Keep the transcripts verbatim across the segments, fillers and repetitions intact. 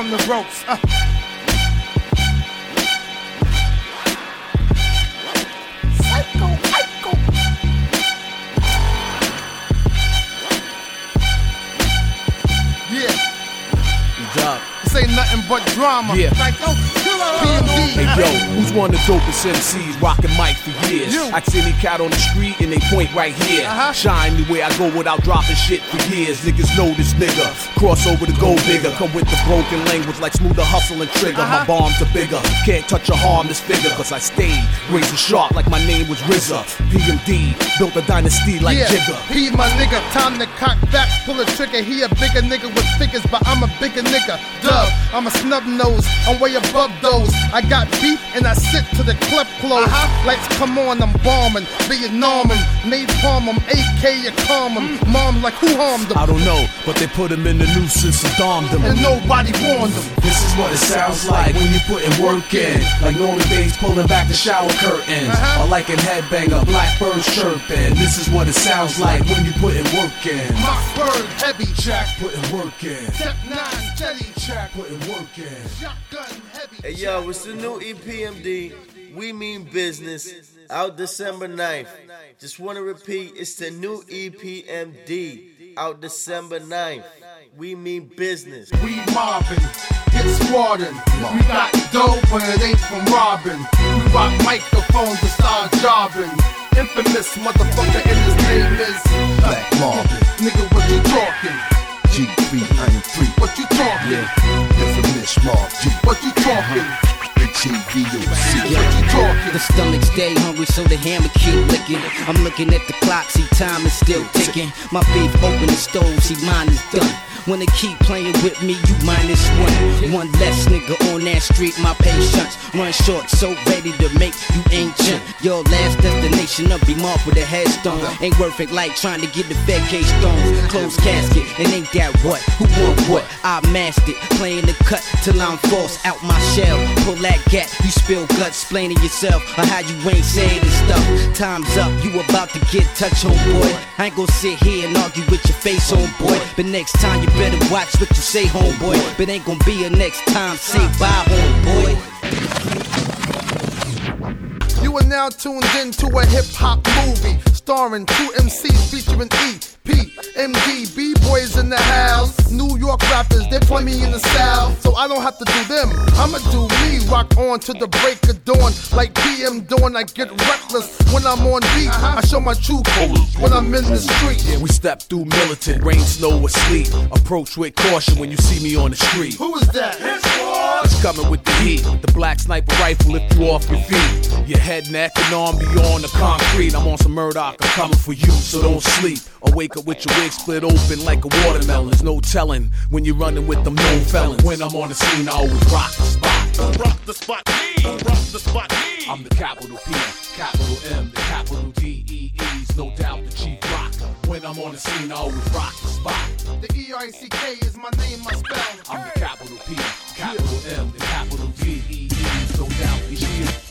from the ropes. Uh. Psycho, psycho. Yeah. Good job. This ain't nothing but drama. Yeah. Psycho, P M D. Hey yo, who's one of the dopest M Cs rocking mic for years? You. I see any cat on the street and they point right here. Uh-huh. Shine anywhere I go without dropping shit for years. Niggas know this nigga. Cross over to go bigger. Come with the broken language like smoother hustle and trigger. Uh-huh. My bombs are bigger. Can't touch or harm this figure. Cause I stayed razor sharp like my name was R Z A. P M D built a dynasty like Yeah, Jigga. P my nigga, time to cock back, pull a trigger. He a bigger nigga with figures, but I'm a bigger nigga. Dub, I'm a snub nose, I'm way above those. I got beef and I sit to the club close. Uh-huh. Lights come on, I'm bombing, Vietnam him, napalm him, A K you calm him. Mm. Mom like who harmed him? I don't know, but they put him in the noose and Saddam'd him. And nobody warned him. This is what it sounds like when you putting work in. Like Norman Bates pulling back the shower curtains. Uh-huh. Or like a headbanger, blackbirds chirping. This is what it sounds like when you putting work in. Mossberg, heavy Jack putting work in. Step nine, Jetty, Jack putting work in. shotgun, heavy. Hey yo, it's the new E P M D, We Mean Business, out December ninth. Just want to repeat, it's the new E P M D, out December ninth. We Mean Business. We mobbing, hit squatting. We got dope, but it ain't from robbing. We rock microphones and start jobbing. Infamous motherfucker, and his name is Black Marvin. Nigga, what you talking? G three, I am free. What you talking? Infamous Marv G. What you talking? T V O C. What you talking? The stomachs stay hungry, so the hammer keep licking. I'm looking at the clock, see time is still ticking. My beef open the stove, see mine is done. When they keep playing with me, you minus one. One less nigga on that street, my patience run short, so ready to make you ancient. Your last destination, I'll be marked with a headstone. Ain't worth it like trying to get the fed case stones. Closed casket, and ain't that what? Who want what? I mastered, playing the cut till I'm forced out my shell. Pull that gap, you spill guts, explaining yourself or how you ain't saying this stuff. Time's up, you about to get touched, homeboy. I ain't gonna sit here and argue with your face, homeboy. But next time you better watch what you say, homeboy. But ain't gonna be a next time, say bye, homeboy. You are now tuned into a hip-hop movie starring two M Cs featuring E P M D, B-boys in the house. New York rappers, they play me in the South, so I don't have to do them. I'ma do me, rock on to the break of dawn. Like P M Dawn, I get reckless when I'm on beat. I show my true colors when I'm in the street. Yeah, we step through militant, rain, snow, or sleet. Approach with caution when you see me on the street. Who is that? It's coming with the heat. The black sniper rifle lift you off your feet. Your head, neck, and arm beyond the concrete. I'm on some Murdoch, I'm coming for you, so don't sleep. Or wake up with your wig split open like a watermelon. There's no telling when you're running with them known felons. When I'm on the scene, I always rock the spot. Don't rock the spot, me. Don't rock the spot, me. I'm the capital P, capital M, the capital D E E's, no doubt the chief rock. When I'm on the scene, I always rock the spot. The E R C K is my name, my spell. I'm the capital P, capital M, the capital D E E's, no doubt the chief.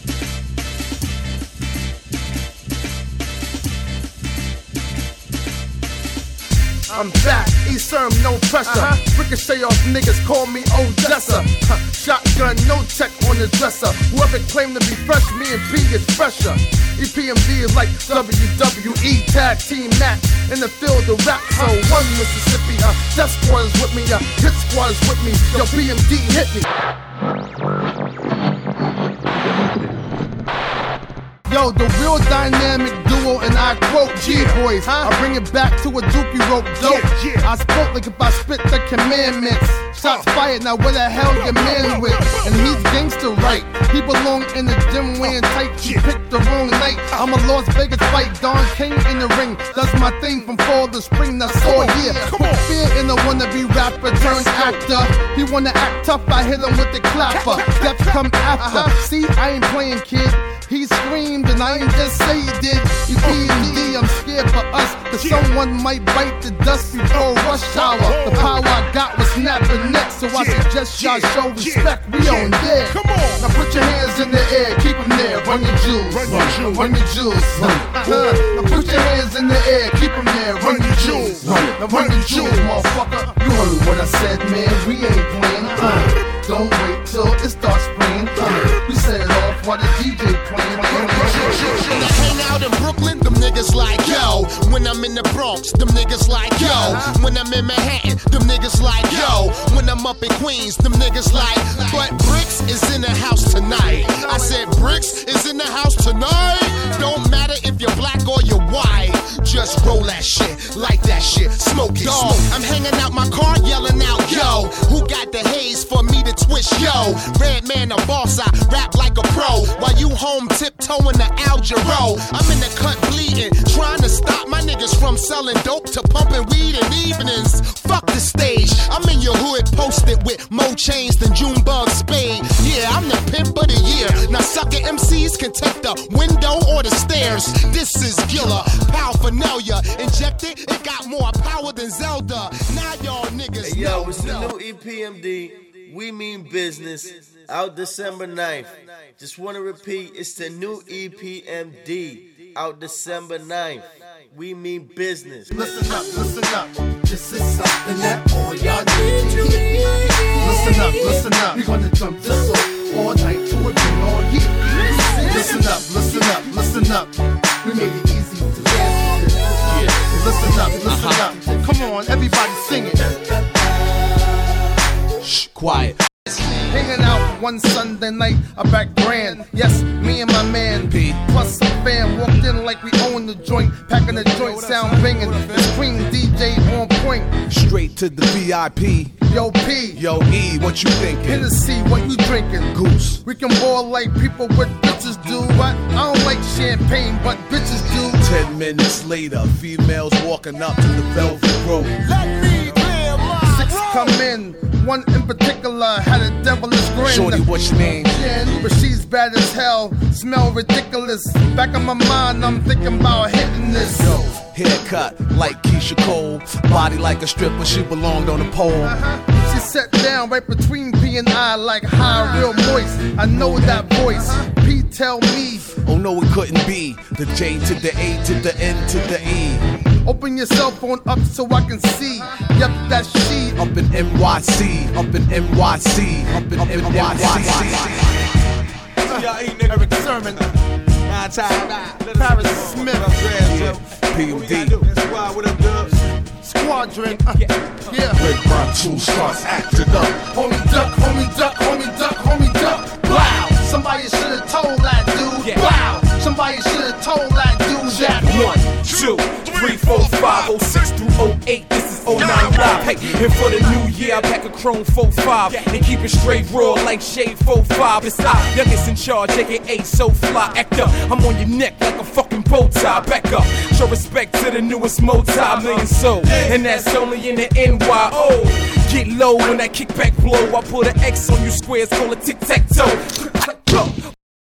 I'm back, E-Serm, no pressure. Uh-huh. Ricochet off niggas, call me Odessa. Huh. Shotgun, no check on the dresser. Whoever claimed to be fresh, me and P is fresher. E P M D is like W W E, tag team match in the field of rap. So one Mississippi, uh, Death Squad is with me, uh, Hit Squad is with me. Yo, P M D hit me. Yo, the real dynamic duo, and I quote G-Boys. I bring it back to a dookie rope dope. Yeah, yeah. I spoke like if I spit the commandments. Shots fired, now where the hell your man with? And he's gangster, right? He belong in the gym wearing tight. You picked the wrong night. I'm a Las Vegas fight, Don King in the ring. That's my thing from fall to spring, that's all year. Fear in a wannabe rapper turned actor. He wanna act tough, I hit him with the clapper. Steps come after. See, I ain't playing, kid. He screamed and I ain't just say he did. E P M D, I'm scared for us, cause someone might bite the dust before rush hour. The power I got was snapping next, so I suggest y'all show respect, we on there. Come on. Now put your hands in the air, keep them there, run your jewels, Run your jewels. run your jewels. Uh-huh. Now put your hands in the air, keep them there, run your jewels. Now run your jewels, motherfucker. You heard what I said, man, we ain't playing. Uh. Don't wait till it starts spraying. We set it off while the D J playing. When I hang out in Brooklyn, them niggas like yo. When I'm in the Bronx, them niggas like yo. When I'm in Manhattan, them niggas like yo. When I'm up in Queens, them niggas like. But Bricks is in the house tonight. I said Bricks is in the house tonight. Don't matter if you're black or you're white. Just roll that shit, light that shit, smoke it. Dog, I'm hanging out my car yelling out, yo. Who got the haze for me to twist, yo? Red man, a boss, I rap like a pro. While you home tiptoeing the Algero. I'm in the cut bleeding, trying to stop my niggas from selling dope to pumping weed in evenings. Fuck the stage, I'm in your hood posted with more chains than Junebug Spade. Yeah, I'm the pimp of the year. Now sucker M Cs can take the window or the stairs. This is Gilla, paraphernalia. Injected, it got more power than Zelda. Now y'all niggas Hey, yo, know. it's the new E P M D. We mean business. Out December ninth. Just want to repeat, it's the new E P M D. Out December ninth. We mean business. Listen up, listen up. This is something that all y'all need to hear. Listen up, listen up. We gonna jump this off all night to a day all year. Listen up, listen up, listen up. We made it easy to dance with this. Yeah. Listen up, listen Uh-huh. up. Come on, everybody sing it. Shh, quiet. Hanging out one Sunday night, I back grand. Yes, me and my man P. plus some fam walked in like we own the joint, packing the joint, sound banging. The Queen D J on point. Straight to the V I P. Yo P, Yo E, what you thinking? Hennessy, what you drinking? Goose. We can ball like people with bitches do. What? I don't like champagne, but bitches do. Ten minutes later, females walking up to the Velvet Rope. Let me clear my Six come in, one in particular had a devilish grin. Shorty, what's your name? Jen, but she's bad as hell, smell ridiculous. Back in my mind, I'm thinking about hitting this. Yo, haircut like Keisha Cole, body like a stripper, she belonged on a pole. Uh-huh. She sat down right between P and I like high, real moist. I know that voice. P tell me, Oh no, it couldn't be. The J to the A to the N to the E. open your cell phone up so I can see. Yep, that's she. Up in N Y C, up in N Y C, up in N Y C. Eric Sermon, Paris Smith, P M D. Squadron. Uh, yeah. Red Rock two starts acting up. Homie duck, homie duck, homie duck, homie duck. Wow, somebody should have told that dude. Yeah. Wow, somebody should have told that dude that. One, two, three, four, five, oh six through oh eight. This is oh nine live. Hey, and for the new year, I pack a chrome four five and keep it straight raw like shade four five. It's I, youngest in charge, aka so fly. Act up, I'm on your neck like a fucking bow tie. Back up, show respect to the newest multi-million soul, and that's only in the N Y O. Get low when that kickback blow. I put an X on you squares, call it tic-tac-toe.